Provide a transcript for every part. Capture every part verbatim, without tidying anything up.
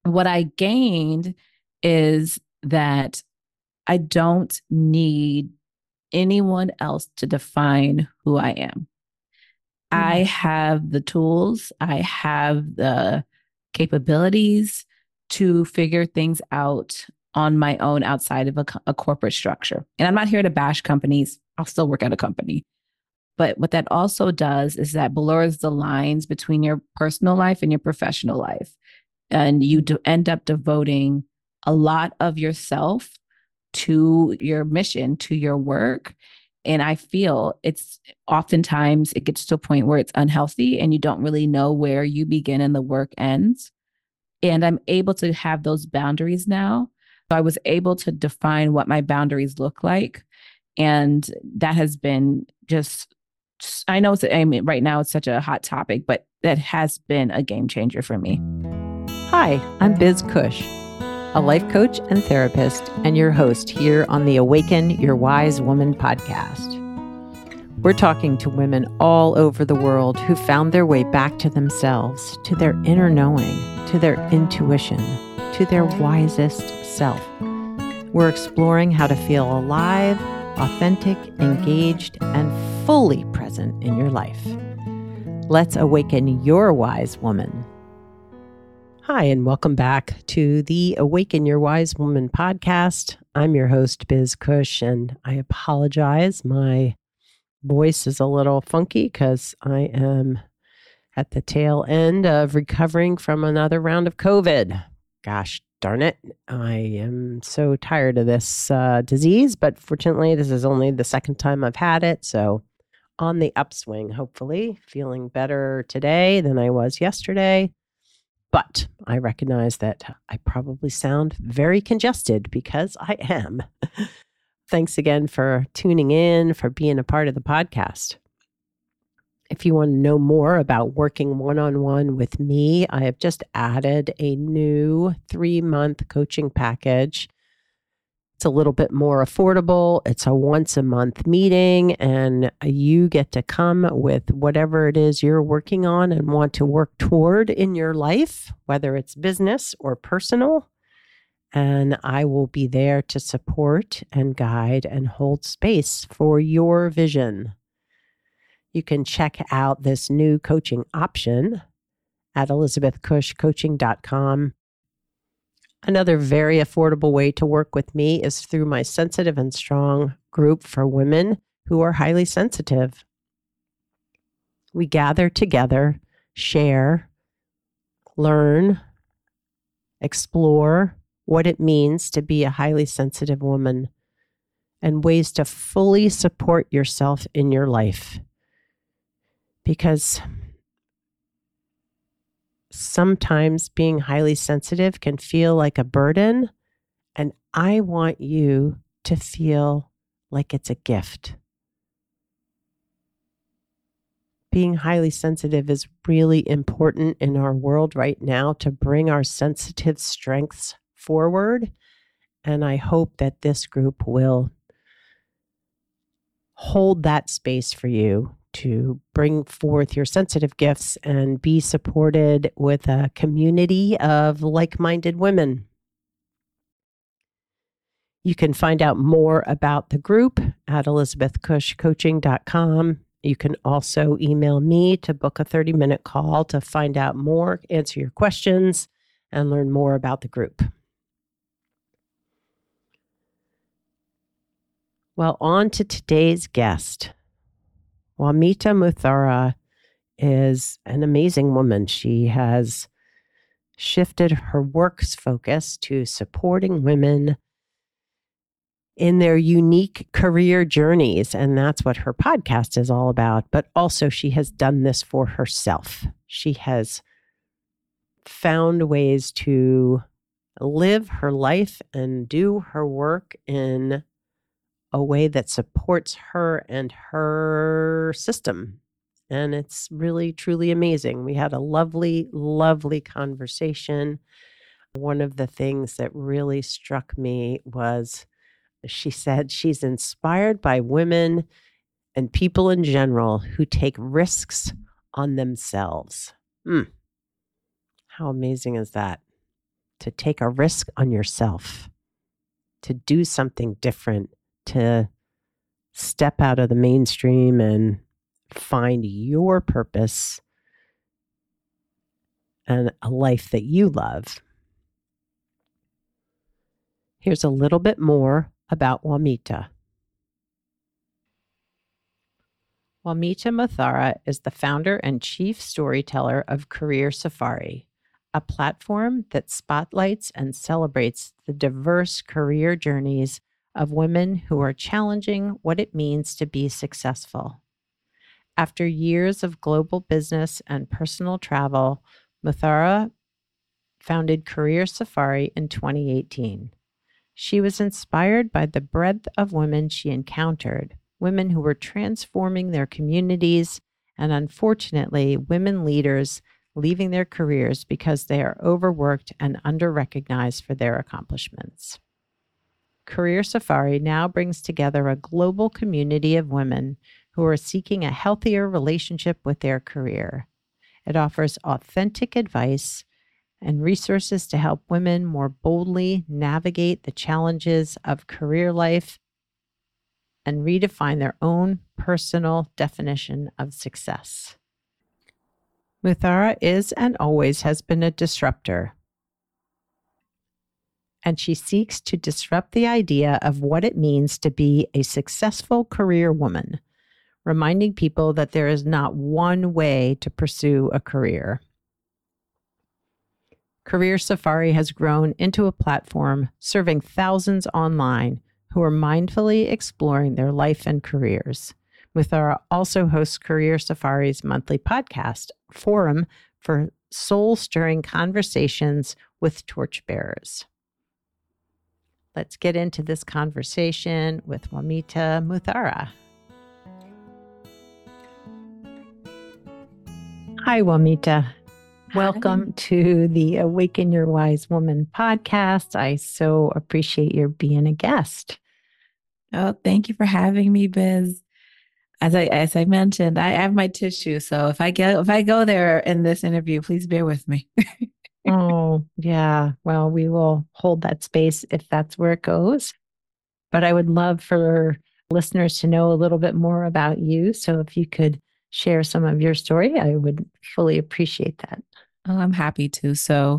What I gained is that I don't need anyone else to define who I am. I Mm. have the tools, I have the capabilities to figure things out on my own outside of a, a corporate structure. And I'm not here to bash companies. I'll still work at a company. But what that also does is that blurs the lines between your personal life and your professional life. And you do end up devoting a lot of yourself to your mission, to your work. And I feel it's oftentimes it gets to a point where it's unhealthy and you don't really know where you begin and the work ends. And I'm able to have those boundaries now. So I was able to define what my boundaries look like. And that has been just, I know it's, I mean, right now it's such a hot topic, but that has been a game changer for me. Hi, I'm Biz Cush, a life coach and therapist, and your host here on the Awaken Your Wise Woman podcast. We're talking to women all over the world who found their way back to themselves, to their inner knowing, to their intuition, to their wisest self. We're exploring how to feel alive, authentic, engaged, and fully present in your life. Let's awaken your wise woman. Hi, and welcome back to the Awaken Your Wise Woman podcast. I'm your host, Biz Cush, and I apologize. My voice is a little funky because I am at the tail end of recovering from another round of COVID. Gosh darn it. I am so tired of this uh, disease, but fortunately, this is only the second time I've had it. So on the upswing, hopefully, feeling better today than I was yesterday. But I recognize that I probably sound very congested because I am. Thanks again for tuning in, for being a part of the podcast. If you want to know more about working one-on-one with me, I have just added a new three-month coaching package. It's a little bit more affordable. It's a once a month meeting, and you get to come with whatever it is you're working on and want to work toward in your life, whether it's business or personal. And I will be there to support and guide and hold space for your vision. You can check out this new coaching option at elizabeth cush coaching dot com. Another very affordable way to work with me is through my Sensitive and Strong group for women who are highly sensitive. We gather together, share, learn, explore what it means to be a highly sensitive woman and ways to fully support yourself in your life. Because sometimes being highly sensitive can feel like a burden, and I want you to feel like it's a gift. Being highly sensitive is really important in our world right now to bring our sensitive strengths forward, and I hope that this group will hold that space for you to bring forth your sensitive gifts and be supported with a community of like-minded women. You can find out more about the group at elizabeth cush coaching dot com. You can also email me to book a thirty-minute call to find out more, answer your questions, and learn more about the group. Well, on to today's guest. Wamita Muthara is an amazing woman. She has shifted her work's focus to supporting women in their unique career journeys, and that's what her podcast is all about. But also, she has done this for herself. She has found ways to live her life and do her work in a way that supports her and her system. And it's really, truly amazing. We had a lovely, lovely conversation. One of the things that really struck me was she said she's inspired by women and people in general who take risks on themselves. Mm. How amazing is that? to take a risk on yourself, to do something different, to step out of the mainstream and find your purpose and a life that you love. Here's a little bit more about Wamita. Wamita Muthara is the founder and chief storyteller of Career Safari, a platform that spotlights and celebrates the diverse career journeys of women who are challenging what it means to be successful. After years of global business and personal travel, Muthara founded Career Safari in twenty eighteen. She was inspired by the breadth of women she encountered, women who were transforming their communities, and unfortunately, women leaders leaving their careers because they are overworked and under-recognized for their accomplishments. Career Safari now brings together a global community of women who are seeking a healthier relationship with their career. It offers authentic advice and resources to help women more boldly navigate the challenges of career life and redefine their own personal definition of success. Muthara is and always has been a disruptor, and she seeks to disrupt the idea of what it means to be a successful career woman, reminding people that there is not one way to pursue a career. Career Safari has grown into a platform serving thousands online who are mindfully exploring their life and careers. Muthara also hosts Career Safari's monthly podcast, Forum for soul-stirring conversations with torchbearers. Let's get into this conversation with Wamita Muthara. Hi, Wamita. Welcome to the Awaken Your Wise Woman podcast. I so appreciate your being a guest. Oh, thank you for having me, Biz. As I as I mentioned, I have my tissue, so if I go if I go there in this interview, please bear with me. Oh, yeah. Well, we will hold that space if that's where it goes. But I would love for listeners to know a little bit more about you. So if you could share some of your story, I would fully appreciate that. Oh, I'm happy to. So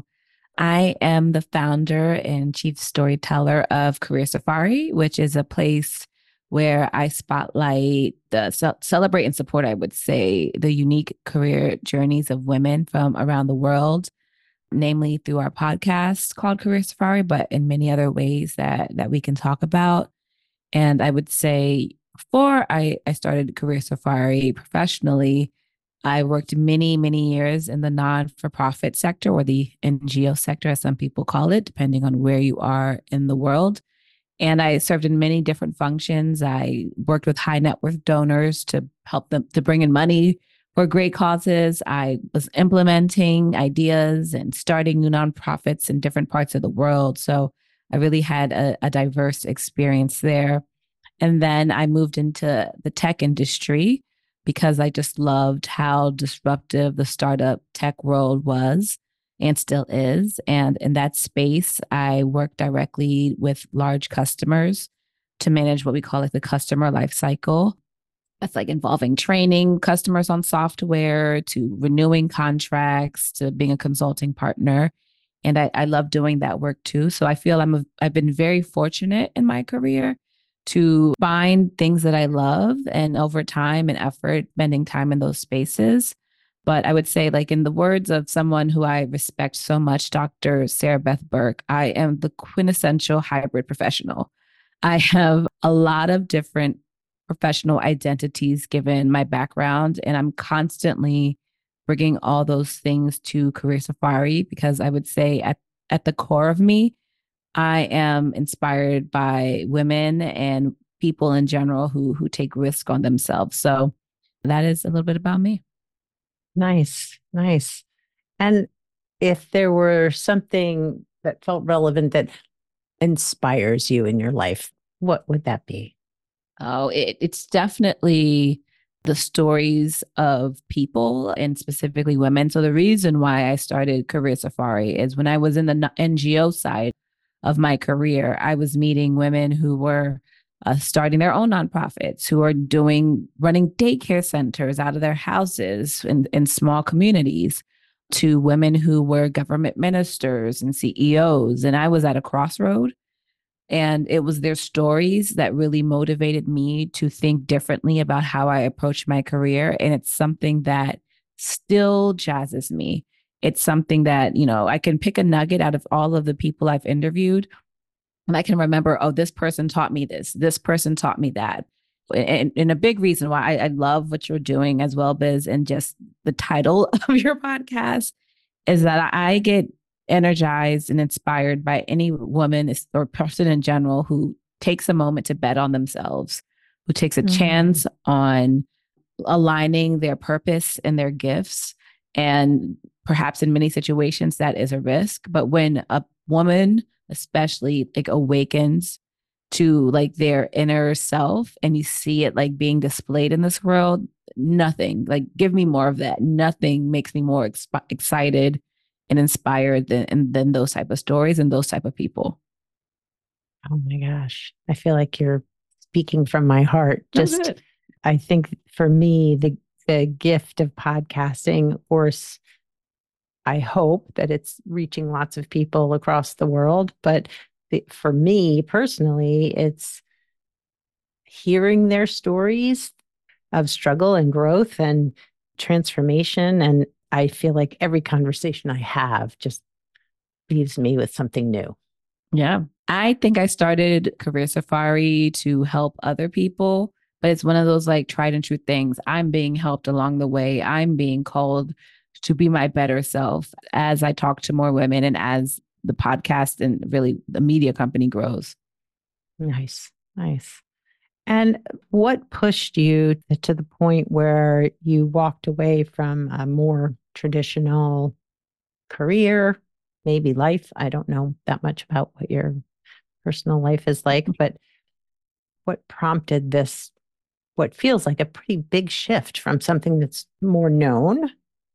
I am the founder and chief storyteller of Career Safari, which is a place where I spotlight, the ce- celebrate and support, I would say, the unique career journeys of women from around the world, namely through our podcast called Career Safari, but in many other ways that that we can talk about. And I would say before I, I started Career Safari professionally, I worked many, many years in the non-for-profit sector, or the N G O sector, as some people call it, depending on where you are in the world. And I served in many different functions. I worked with high net worth donors to help them to bring in money for great causes. I was implementing ideas and starting new nonprofits in different parts of the world. So I really had a, a diverse experience there. And then I moved into the tech industry because I just loved how disruptive the startup tech world was and still is. And in that space, I work directly with large customers to manage what we call like the customer life cycle. That's like involving training customers on software, to renewing contracts, to being a consulting partner. And I, I love doing that work too. So I feel I'm a, I've been very fortunate in my career to find things that I love, and over time and effort, spending time in those spaces. But I would say, like in the words of someone who I respect so much, Doctor Sarah Beth Burke, I am the quintessential hybrid professional. I have a lot of different professional identities given my background, and I'm constantly bringing all those things to Career Safari because I would say at, at the core of me, I am inspired by women and people in general who who take risk on themselves. So that is a little bit about me. Nice, nice. And if there were something that felt relevant that inspires you in your life, what would that be? Oh, it, it's definitely the stories of people and specifically women. So the reason why I started Career Safari is when I was in the N G O side of my career, I was meeting women who were uh, starting their own nonprofits, who are doing running daycare centers out of their houses in, in small communities, to women who were government ministers and C E Os. And I was at a crossroad. And it was their stories that really motivated me to think differently about how I approach my career. And it's something that still jazzes me. It's something that, you know, I can pick a nugget out of all of the people I've interviewed. And I can remember, oh, this person taught me this. This person taught me that. And, and a big reason why I, I love what you're doing as well, Biz, and just the title of your podcast is that I get energized and inspired by any woman or person in general who takes a moment to bet on themselves, who takes a mm-hmm. chance on aligning their purpose and their gifts. And perhaps in many situations that is a risk. But when a woman, especially, like awakens to like their inner self and you see it like being displayed in this world, nothing, like give me more of that. Nothing makes me more exp- excited and inspired than, than those type of stories and those type of people. Oh my gosh. I feel like you're speaking from my heart. Just, I think for me, the, the gift of podcasting, of course, I hope that it's reaching lots of people across the world. But the, for me personally, it's hearing their stories of struggle and growth and transformation. And I feel like every conversation I have just leaves me with something new. Yeah. I think I started Career Safari to help other people, but it's one of those like tried and true things. I'm being helped along the way. I'm being called to be my better self as I talk to more women and as the podcast and really the media company grows. Nice. Nice. And what pushed you to the point where you walked away from a more traditional career, maybe life? I don't know that much about what your personal life is like, but what prompted this, what feels like a pretty big shift from something that's more known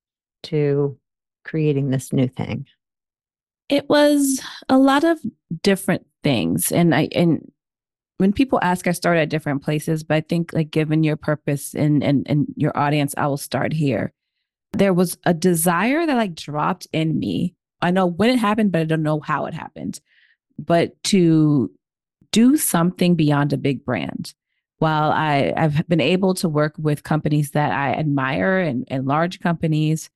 to creating this new thing? It was a lot of different things. And I, and when people ask, I start at different places, but I think like given your purpose and, and, and your audience, I will start here. There was a desire that like dropped in me. I know when it happened, but I don't know how it happened, but to do something beyond a big brand. While I, I've been able to work with companies that I admire and, and large companies,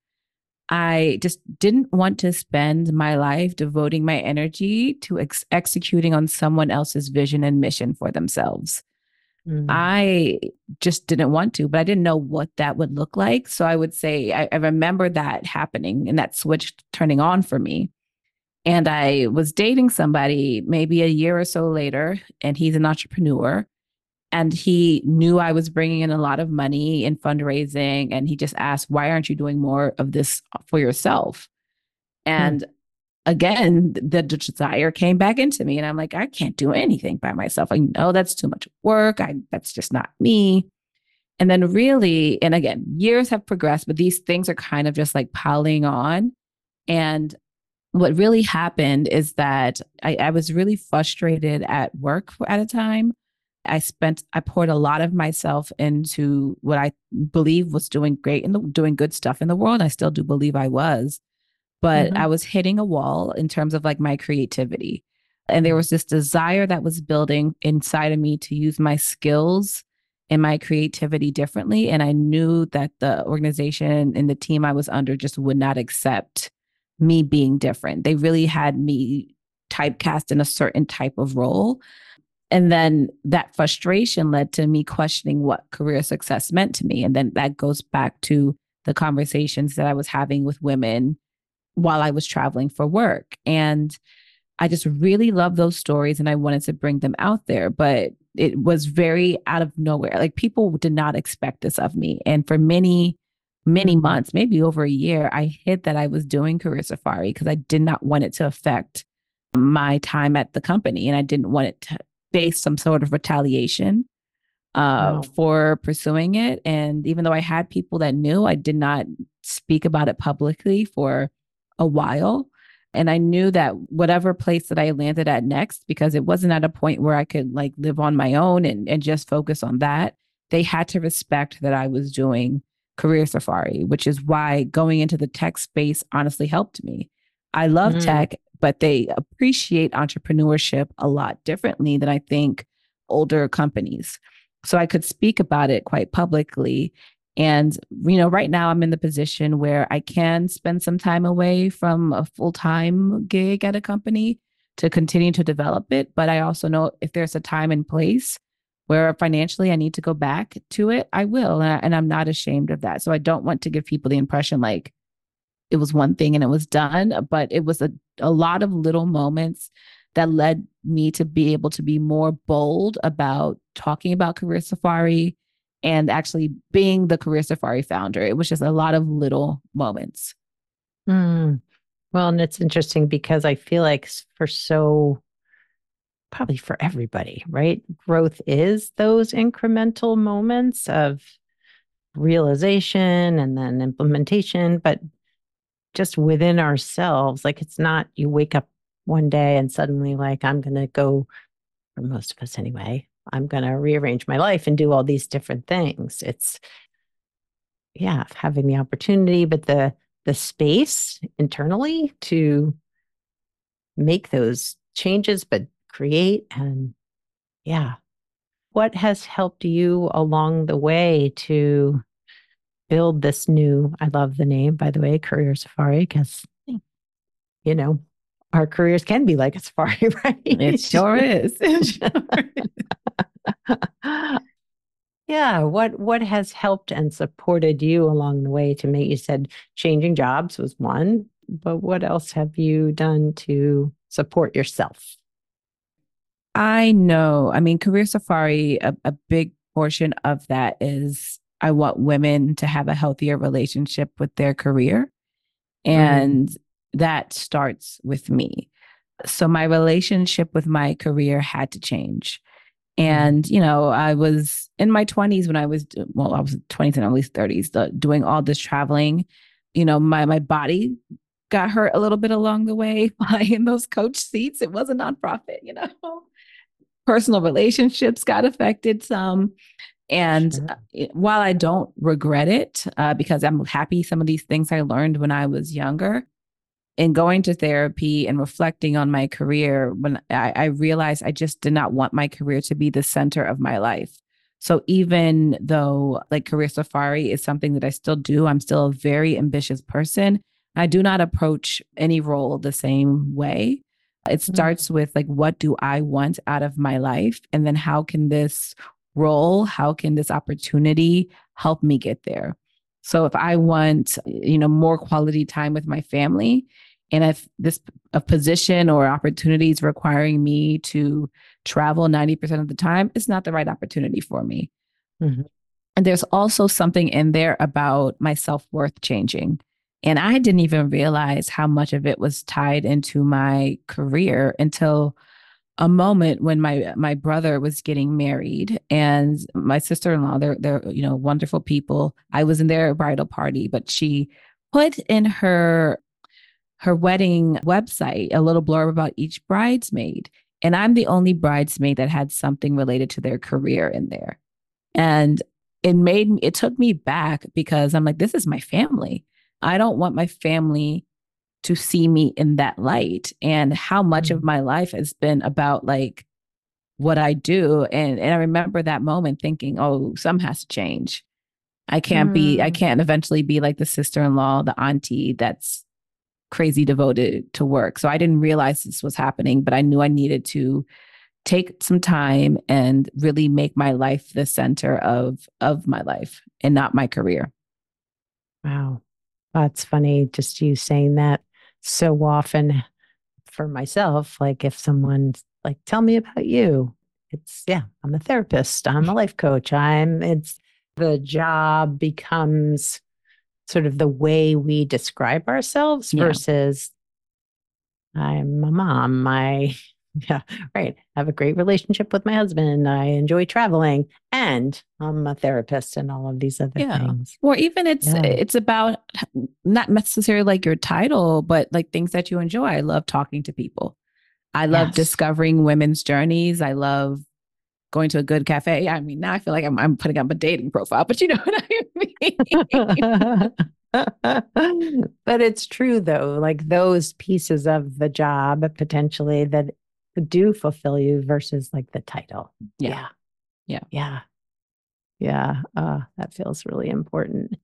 I just didn't want to spend my life devoting my energy to ex- executing on someone else's vision and mission for themselves. Mm. I just didn't want to, but I didn't know what that would look like. So I would say, I, I remember that happening and that switch turning on for me. And I was dating somebody maybe a year or so later, and he's an entrepreneur. And he knew I was bringing in a lot of money in fundraising. And he just asked, why aren't you doing more of this for yourself? And hmm. again, the desire came back into me. And I'm like, I can't do anything by myself. I know that's too much work. I that's just not me. And then really, and again, years have progressed, but these things are kind of just like piling on. And what really happened is that I, I was really frustrated at work at a time. I spent, I poured a lot of myself into what I believe was doing great and doing good stuff in the world. I still do believe I was, but mm-hmm. I was hitting a wall in terms of like my creativity. And there was this desire that was building inside of me to use my skills and my creativity differently. And I knew that the organization and the team I was under just would not accept me being different. They really had me typecast in a certain type of role. And then that frustration led to me questioning what career success meant to me. And then that goes back to the conversations that I was having with women while I was traveling for work. And I just really love those stories and I wanted to bring them out there, but it was very out of nowhere. Like people did not expect this of me. And for many, many months, maybe over a year, I hid that I was doing Career Safari because I did not want it to affect my time at the company. And I didn't want it to face some sort of retaliation. uh, Wow. for pursuing it. And even though I had people that knew, I did not speak about it publicly for a while. And I knew that whatever place that I landed at next, because it wasn't at a point where I could like live on my own and, and just focus on that, they had to respect that I was doing Career Safari, which is why going into the tech space honestly helped me. I love Mm. tech, but they appreciate entrepreneurship a lot differently than I think older companies. So I could speak about it quite publicly. And, you know, right now I'm in the position where I can spend some time away from a full time gig at a company to continue to develop it. But I also know if there's a time and place where financially I need to go back to it, I will. And, I, and I'm not ashamed of that. So I don't want to give people the impression like it was one thing and it was done, but it was a, a lot of little moments that led me to be able to be more bold about talking about Career Safari and actually being the Career Safari founder. It was just a lot of little moments. Mm. Well, and it's interesting because I feel like for so, probably for everybody, right? Growth is those incremental moments of realization and then implementation, but just within ourselves, like it's not you wake up one day and suddenly like, I'm going to go, for most of us anyway, I'm going to rearrange my life and do all these different things. It's, yeah, having the opportunity, but the, the space internally to make those changes, but create and yeah. What has helped you along the way to build this new, I love the name, by the way, Career Safari, because, you know, our careers can be like a safari, right? It sure is. It sure is. Yeah. What, what has helped and supported you along the way to make, you said changing jobs was one, but what else have you done to support yourself? I know. I mean, Career Safari, a, a big portion of that is I want women to have a healthier relationship with their career. Mm. And that starts with me. So my relationship with my career had to change. Mm. And, you know, I was in my twenties when I was, well, I was twenties and at least thirties, the, doing all this traveling. You know, my my body got hurt a little bit along the way in those coach seats. It was a nonprofit, you know. Personal relationships got affected some. And Sure. uh, while I don't regret it, uh, because I'm happy some of these things I learned when I was younger, in going to therapy and reflecting on my career, when I, I realized I just did not want my career to be the center of my life. So even though like Career Safari is something that I still do, I'm still a very ambitious person. I do not approach any role the same way. It Mm. starts with like, what do I want out of my life? And then how can this role, how can this opportunity help me get there? So if I want, you know, more quality time with my family, and if this a position or opportunity is requiring me to travel ninety percent of the time, it's not the right opportunity for me. Mm-hmm. And there's also something in there about my self-worth changing. And I didn't even realize how much of it was tied into my career until a moment when my my brother was getting married and my sister-in-law, they're they're you know wonderful people. I was in their bridal party, but she put in her her wedding website a little blurb about each bridesmaid. And I'm the only bridesmaid that had something related to their career in there. And it made me, it took me back because I'm like, this is my family. I don't want my family to see me in that light. And how much of Mm. my life has been about like what I do. And, and I remember that moment thinking, oh, some has to change. I can't be, I Mm. can't eventually be like the sister in law, the auntie that's crazy devoted to work. So I didn't realize this was happening, but I knew I needed to take some time and really make my life the center of of my life and not my career. Wow. That's funny. Just you saying that so often for myself. Like if someone's like, tell me about you. It's, yeah, I'm a therapist. I'm a life coach. I'm, it's the job becomes sort of the way we describe ourselves Yeah. versus I'm a mom. I Yeah, right. I have a great relationship with my husband. I enjoy traveling, and I'm a therapist and all of these other Yeah. things. Or even it's Yeah. it's about not necessarily like your title, but like things that you enjoy. I love talking to people. I love Yes. discovering women's journeys. I love going to a good cafe. I mean, now I feel like I'm I'm putting up a dating profile, but you know what I mean. But it's true though, like those pieces of the job potentially that do fulfill you versus like the title. Yeah. Yeah. Yeah. Yeah. Uh, that feels really important.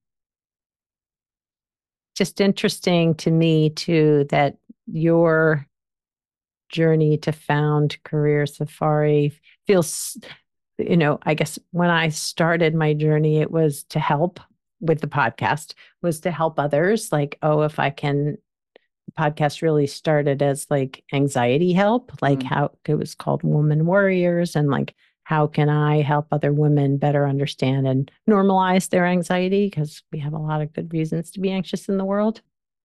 Just interesting to me too, that your journey to found Career Safari feels, you know, I guess when I started my journey, it was to help with the podcast, was to help others. Like, oh, if I can, the podcast really started as like anxiety help, like mm. how it was called Woman Warriors, and like, how can I help other women better understand and normalize their anxiety? Because we have a lot of good reasons to be anxious in the world.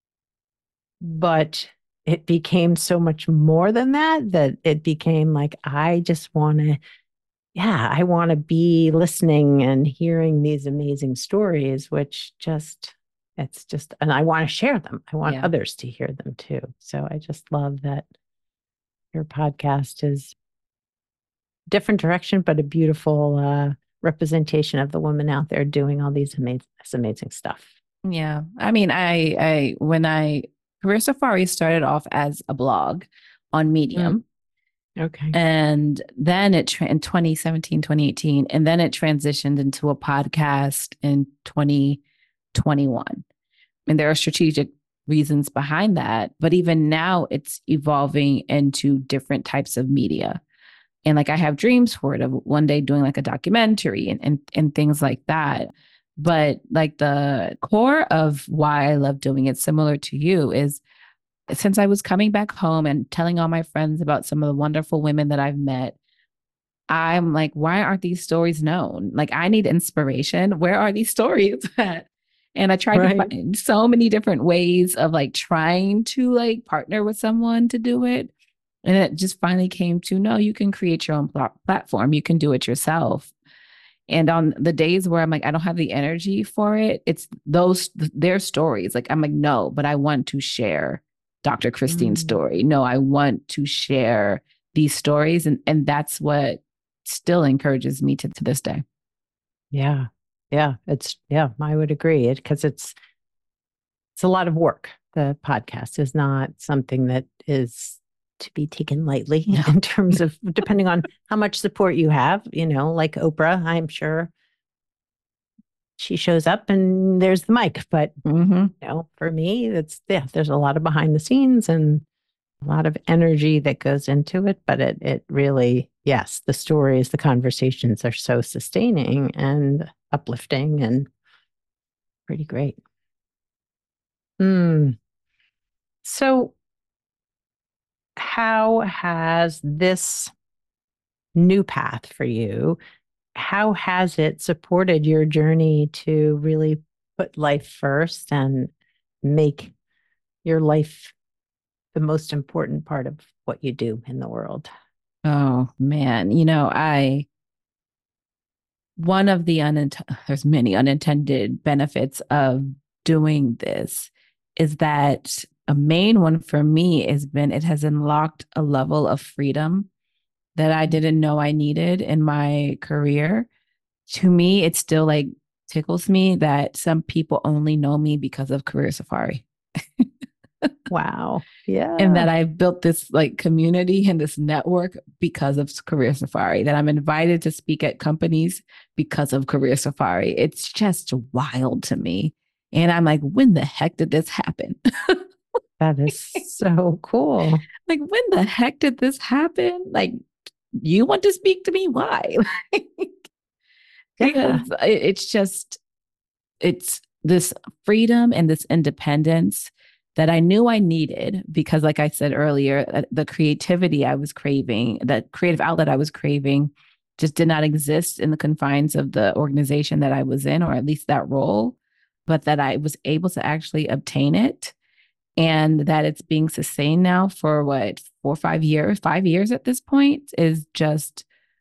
But it became so much more than that, that it became like, I just want to, yeah, I want to be listening and hearing these amazing stories, which just, it's just, and I want to share them. I want yeah. others to hear them too. So I just love that your podcast is different direction, but a beautiful uh, representation of the woman out there doing all these amazing, this amazing stuff. Yeah. I mean, I, I, when I, Career Safari started off as a blog on Medium. Mm. Okay. And then it, tra- in twenty seventeen, twenty eighteen, and then it transitioned into a podcast in twenty twenty-one. And there are strategic reasons behind that. But even now it's evolving into different types of media. And like, I have dreams for it of one day doing like a documentary and, and, and things like that. But like the core of why I love doing it, similar to you, is since I was coming back home and telling all my friends about some of the wonderful women that I've met, I'm like, why aren't these stories known? Like, I need inspiration. Where are these stories at? And I tried right. to find so many different ways of like trying to like partner with someone to do it. And it just finally came to, no, you can create your own pl- platform. You can do it yourself. And on the days where I'm like, I don't have the energy for it, it's those, their stories. Like, I'm like, no, but I want to share Doctor Christine's mm. story. No, I want to share these stories. And, and that's what still encourages me to, to this day. Yeah. Yeah. It's, yeah, I would agree. It, because it's, it's a lot of work. The podcast is not something that is to be taken lightly no. in terms of depending on how much support you have, you know, like Oprah, I'm sure she shows up and there's the mic, but mm-hmm. you know, for me, it's, yeah, there's a lot of behind the scenes and a lot of energy that goes into it, but it, it really, yes, the stories, the conversations are so sustaining and uplifting and pretty great. Mm. So how has this new path for you, how has it supported your journey to really put life first and make your life the most important part of what you do in the world? Oh, man. You know, I, one of the unintended, there's many unintended benefits of doing this is that a main one for me has been, it has unlocked a level of freedom that I didn't know I needed in my career. To me, it still like tickles me that some people only know me because of Career Safari. Wow. Yeah. And that I've built this like community and this network because of Career Safari, that I'm invited to speak at companies because of Career Safari. It's just wild to me. And I'm like, when the heck did this happen? That is so cool. Like, when the heck did this happen? Like, you want to speak to me? Why? Because yeah. it's just, it's this freedom and this independence that I knew I needed because, like I said earlier, the creativity I was craving, that creative outlet I was craving just did not exist in the confines of the organization that I was in, or at least that role, but that I was able to actually obtain it. and that it's being sustained now for what, four or five years, five years at this point is just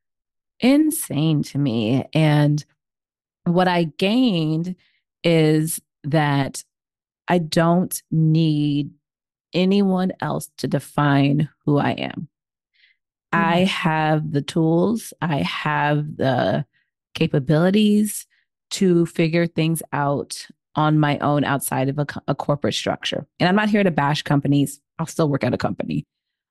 insane to me. And what I gained is that I don't need anyone else to define who I am. I Mm. have the tools, I have the capabilities to figure things out on my own outside of a, a corporate structure. And I'm not here to bash companies. I'll still work at a company.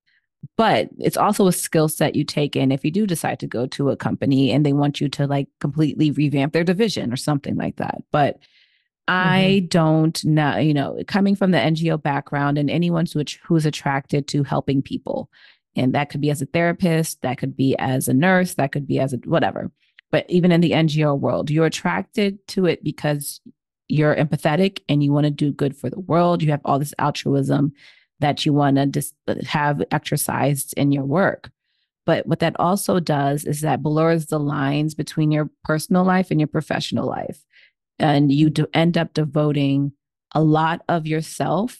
But it's also a skill set you take in if you do decide to go to a company and they want you to like completely revamp their division or something like that. But Mm-hmm. I don't know, you know, coming from the N G O background and anyone who's, who's attracted to helping people. And that could be as a therapist, that could be as a nurse, that could be as a whatever. But even in the N G O world, you're attracted to it because you're empathetic and you want to do good for the world. You have all this altruism that you want to just have exercised in your work. But what that also does is that blurs the lines between your personal life and your professional life. And you do end up devoting a lot of yourself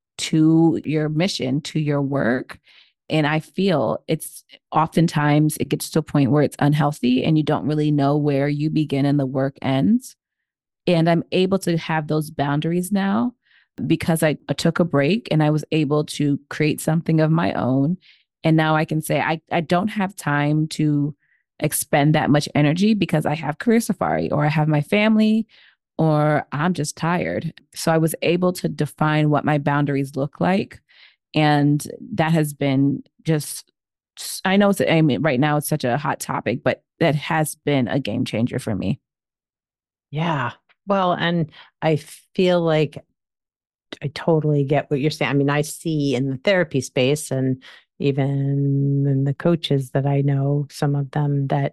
to your mission, to your work. And I feel it's oftentimes it gets to a point where it's unhealthy and you don't really know where you begin and the work ends. And I'm able to have those boundaries now because I, I took a break and I was able to create something of my own. And now I can say, I, I don't have time to expend that much energy because I have Career Safari or I have my family or I'm just tired. So I was able to define what my boundaries look like. And that has been just, I know it's, I mean, right now it's such a hot topic, but that has been a game changer for me. Yeah. Well, and I feel like I totally get what you're saying. I mean, I see in the therapy space and even in the coaches that I know, some of them that,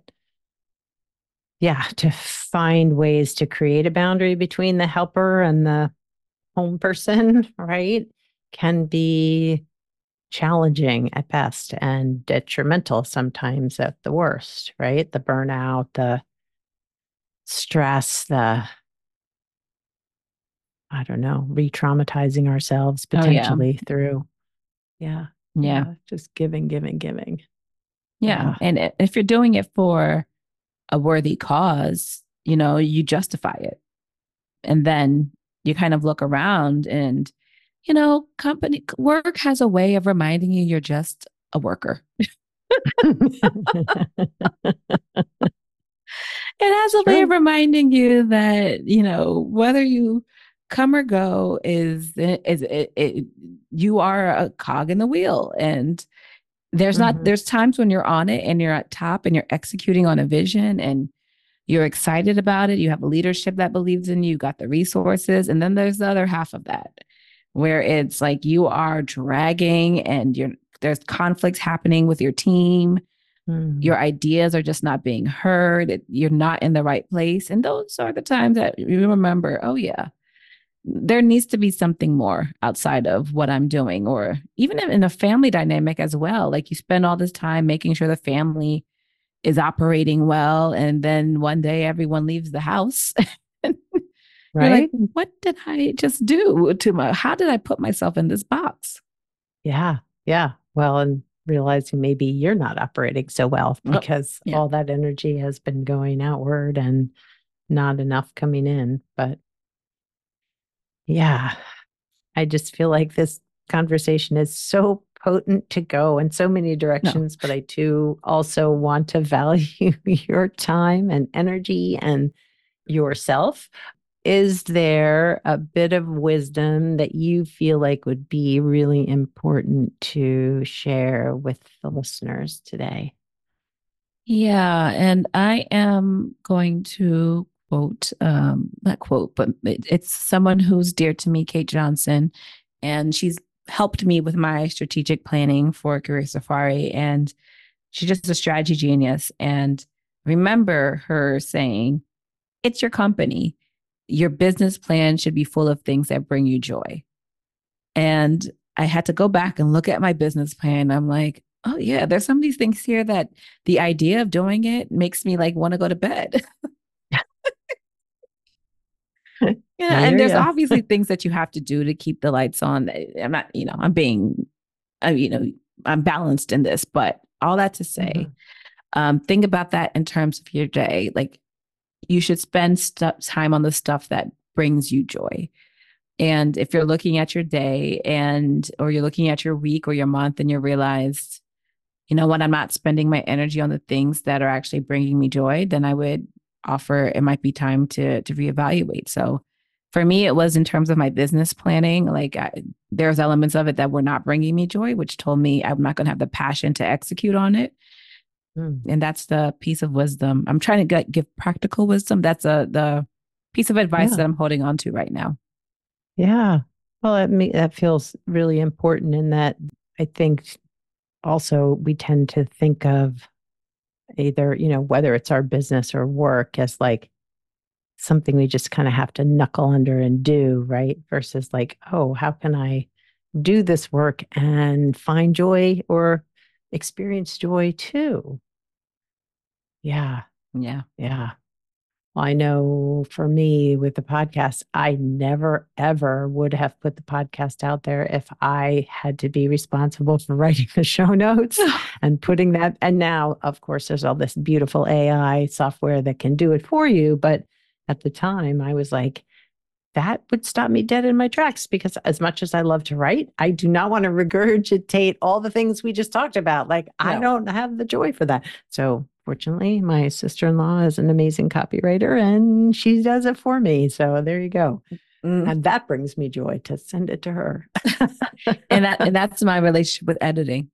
yeah, to find ways to create a boundary between the helper and the home person, right, can be challenging at best and detrimental sometimes at the worst, right? The burnout, the stress, the I don't know, re-traumatizing ourselves Oh, yeah. potentially through, yeah, Yeah. yeah, just giving, giving, giving. Yeah. Uh, And if you're doing it for a worthy cause, you know, you justify it. And then you kind of look around and, you know, company work has a way of reminding you you're just a worker. It has a way of true. reminding you that, you know, whether you come or go is is it, it, you are a cog in the wheel. And there's not Mm-hmm. there's times when you're on it and you're at top and you're executing on a vision and you're excited about it. You have a leadership that believes in you, you got the resources. And then there's the other half of that where it's like you are dragging and you're there's conflicts happening with your team. Mm. Your ideas are just not being heard. You're not in the right place. And those are the times that you remember, oh, yeah, there needs to be something more outside of what I'm doing, or even in a family dynamic as well. Like you spend all this time making sure the family is operating well. And then one day everyone leaves the house. You're like, Right? what did I just do to my, how did I put myself in this box? Yeah. Yeah. Well, and realizing maybe you're not operating so well Oh, because yeah. all that energy has been going outward and not enough coming in. But yeah, I just feel like this conversation is so potent to go in so many No. directions, but I too also want to value your time and energy and yourself. Is there a bit of wisdom that you feel like would be really important to share with the listeners today? Yeah. And I am going to quote, um, not quote, but it, it's someone who's dear to me, Kate Johnson. And she's helped me with my strategic planning for Career Safari. And she's just a strategy genius. And remember her saying, it's your company. Your business plan should be full of things that bring you joy. And I had to go back and look at my business plan. I'm like, oh, yeah, there's some of these things here that the idea of doing it makes me like want to go to bed. Yeah, I and hear there's you. obviously things that you have to do to keep the lights on. I'm not, you know, I'm being, uh, you know, I'm balanced in this, but all that to say, Mhm. um, think about that in terms of your day. Like you should spend stu- time on the stuff that brings you joy. And if you're looking at your day and, or you're looking at your week or your month and you realize, you know what, I'm not spending my energy on the things that are actually bringing me joy, then I would offer it might be time to to reevaluate. So for me, it was in terms of my business planning. Like I, there's elements of it that were not bringing me joy, which told me I'm not going to have the passion to execute on it. Mm. And that's the piece of wisdom. I'm trying to get, give practical wisdom. That's a the piece of advice Yeah. that I'm holding on to right now. Yeah. Well, that me that feels really important in that I think also we tend to think of either, you know, whether it's our business or work as like something we just kind of have to knuckle under and do, right? Versus like, oh, how can I do this work and find joy or experience joy too? Yeah. Yeah. Yeah. Well, I know for me with the podcast, I never ever would have put the podcast out there if I had to be responsible for writing the show notes and putting that. And now, of course, there's all this beautiful A I software that can do it for you. But at the time, I was like, that would stop me dead in my tracks because as much as I love to write, I do not want to regurgitate all the things we just talked about. Like I No. don't have the joy for that. So fortunately, my sister-in-law is an amazing copywriter and she does it for me. So there you go. Mm. And that brings me joy to send it to her. and that and that's my relationship with editing.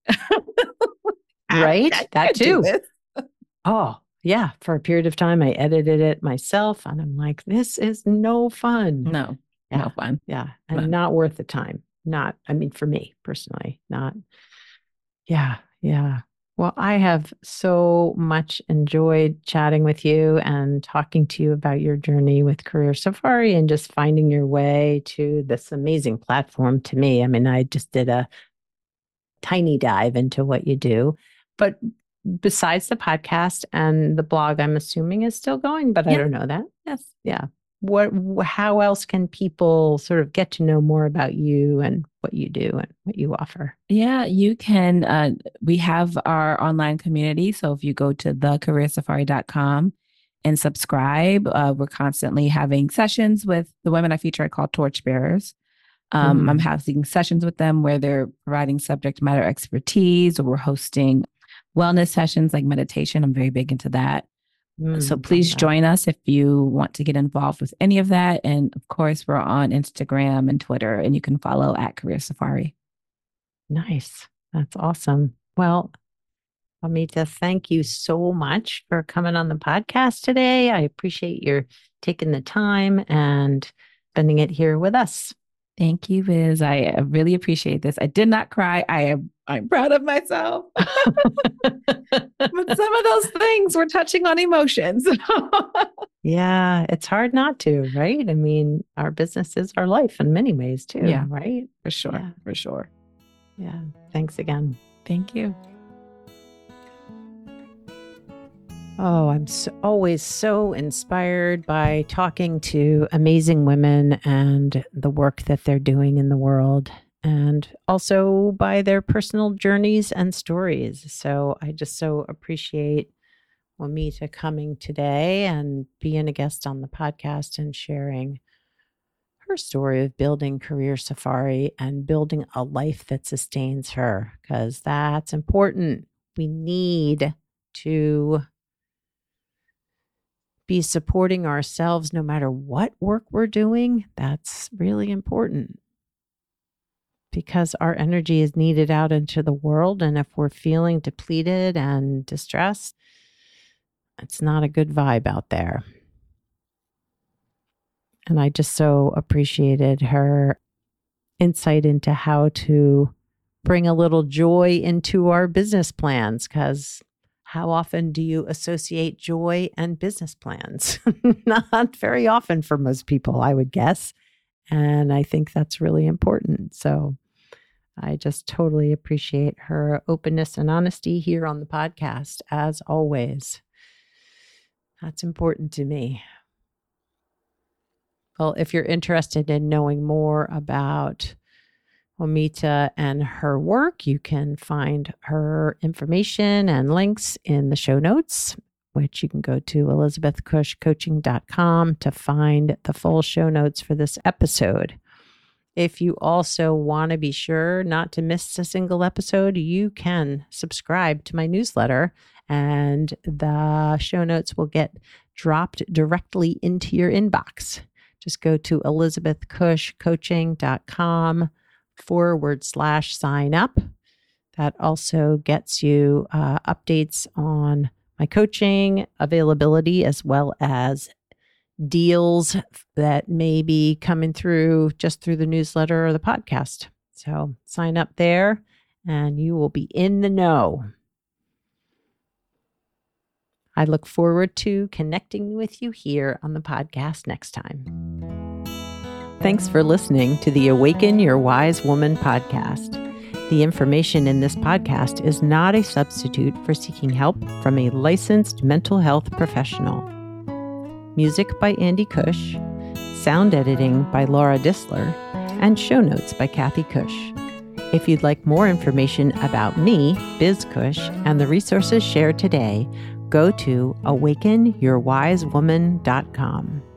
Right? I, I That can't do too. this. Oh, yeah. For a period of time, I edited it myself and I'm like, this is no fun. No, Yeah. no fun. Yeah. And Fun. not worth the time. Not, I mean, for me personally, not. Yeah. Yeah. Well, I have so much enjoyed chatting with you and talking to you about your journey with Career Safari and just finding your way to this amazing platform to me. I mean, I just did a tiny dive into what you do, but besides the podcast and the blog, I'm assuming is still going, but I Yeah. don't know that. Yes. Yeah. What, how else can people sort of get to know more about you and what you do and what you offer? Yeah, you can. Uh, we have our online community. So if you go to the career safari dot com and subscribe, uh, we're constantly having sessions with the women I feature. I call torchbearers. Um, I'm Mm. having sessions with them where they're providing subject matter expertise, or we're hosting wellness sessions like meditation. I'm very big into that. So Mm, love please that. join us if you want to get involved with any of that. And of course, we're on Instagram and Twitter, and you can follow at Career Safari. Nice. That's awesome. Well, Amita, thank you so much for coming on the podcast today. I appreciate your taking the time and spending it here with us. Thank you, Viz. I really appreciate this. I did not cry. I am I'm proud of myself. But some of those things were touching on emotions. Yeah, it's hard not to, right? I mean, our business is our life in many ways too, Yeah, right? for sure. Yeah. For sure. Yeah. Thanks again. Thank you. Oh, I'm so, always so inspired by talking to amazing women and the work that they're doing in the world, and also by their personal journeys and stories. So I just so appreciate Wamita coming today and being a guest on the podcast and sharing her story of building Career Safari and building a life that sustains her, because that's important. We need to be supporting ourselves no matter what work we're doing. That's really important because our energy is needed out into the world. And if we're feeling depleted and distressed, it's not a good vibe out there. And I just so appreciated her insight into how to bring a little joy into our business plans, because how often do you associate joy and business plans? Not very often for most people, I would guess. And I think that's really important. So I just totally appreciate her openness and honesty here on the podcast, as always. That's important to me. Well, if you're interested in knowing more about Wamita and her work, you can find her information and links in the show notes, which you can go to elizabeth cush coaching dot com to find the full show notes for this episode. If you also want to be sure not to miss a single episode, you can subscribe to my newsletter, and the show notes will get dropped directly into your inbox. Just go to elizabeth cush coaching dot com forward slash sign up. That also gets you uh, updates on my coaching availability, as well as deals that may be coming through just through the newsletter or the podcast. So sign up there and you will be in the know. I look forward to connecting with you here on the podcast next time. Thanks for listening to the Awaken Your Wise Woman podcast. The information in this podcast is not a substitute for seeking help from a licensed mental health professional. Music by Andy Cush, sound editing by Laura Disler, and show notes by Kathy Cush. If you'd like more information about me, Biz Cush, and the resources shared today, go to awaken your wise woman dot com.